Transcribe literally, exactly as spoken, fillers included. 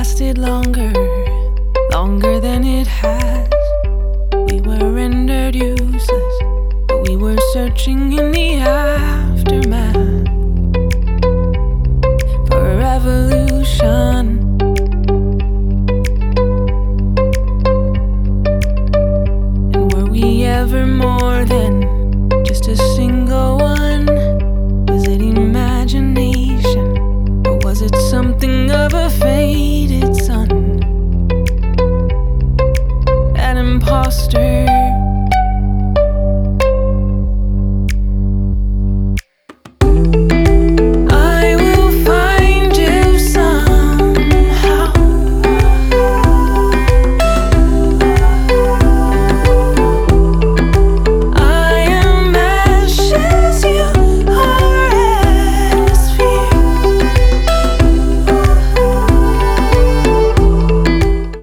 lasted longer, longer than it has. We were rendered useless, but we were searching in the eye.